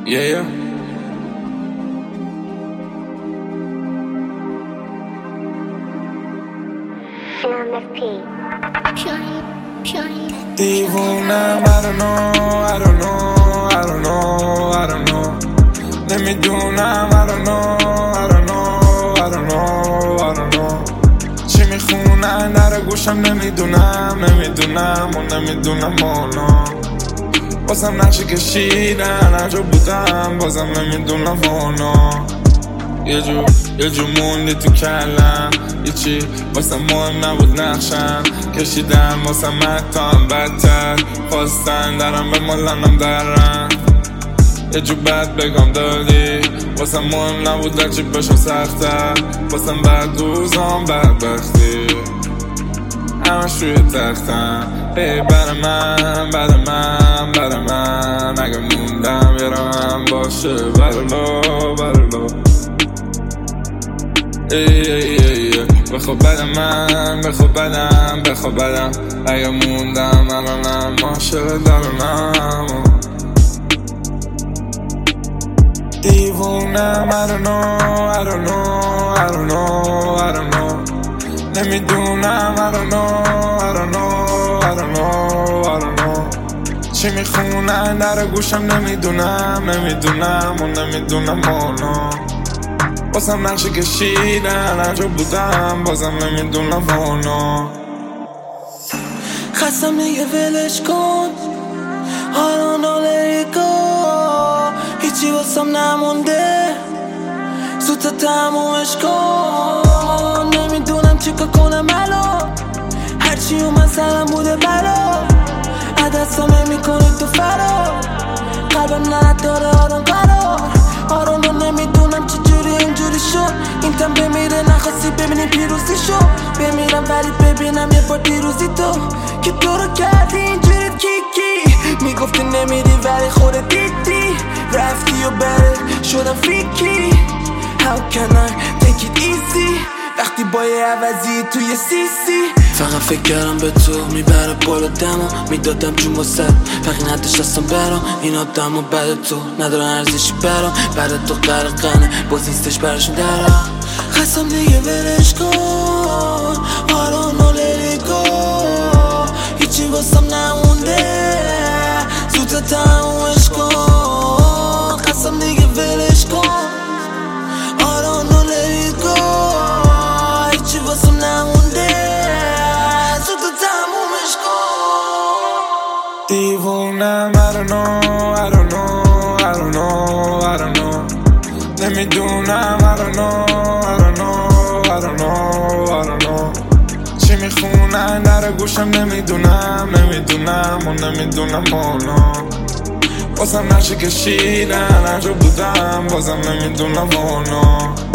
Yeah. دیوونم I don't know نمیدونم I don't know چی میخونن در گوشم نمیدونم و نمیدونم اونا بازم نقشه کشیدن هر جا بودم بازم نمیدونم اونا یه جو موندی تو کلم یه چی واسه مهم نبود نقشم کشیدم واسه متان بدتر خواستن درم به مالنم درم یه جو بد بگم دادی واسه مهم نبود هرچی بشم سختر واسم بعد روزام بدبختی همش روی تختم بر من اگه موندم یه راهم باشه برالو بخواب بدم اگه موندم الانم عاشق درونم دیوونم I don't know نمیدونم I don't know چی میخونن در گوشم نمیدونم و نمیدونم اونا بازم نقشه کشیدن هر جا بودم بازم نمیدونم اونا خستم دیگه ولش کن I don't know let it go هیچی واسم نمونده زودتا تمومش کن نمیدونم چیکار کنم الان هرچی اومد سرم بوده بلا عدستم میکنی تو فرار قلبم نداره آروم نمیدونم چجوری اینجوری شد این تن بمیره نخواستی ببینی پیروزی شد بمیرم ولی ببینم یه بار دیروزی تو که تو رو کردی اینجوری کیکی میگفتی نمیری ولی خودت دیدی رفتی و برد شدم فیکی How can I take it easy وقتی با یه عوضی توی سیسی فقط فکر کردم به تو میبره بالا دمو میدادم جون واسه فقط نداشت دستم برام این آدم و بعد تو ندارن ارزشی برام بعد تو غرقنه باز نیستش برشون درم خستم دیگه ولش کن I don't know let it go هیچی واسم نمونده زودتا تمومش کن خستم دیگه ولش کن I don't know let it go هیچی واسم نمونده زودتا تمومش کن دیوونم I don't know نمیدونم I don't know چی میخونن در گوشم نمیدونم و نمیدونم اونا بازم نقشه کشیدن هر جا بودم بازم نمیدونم اونا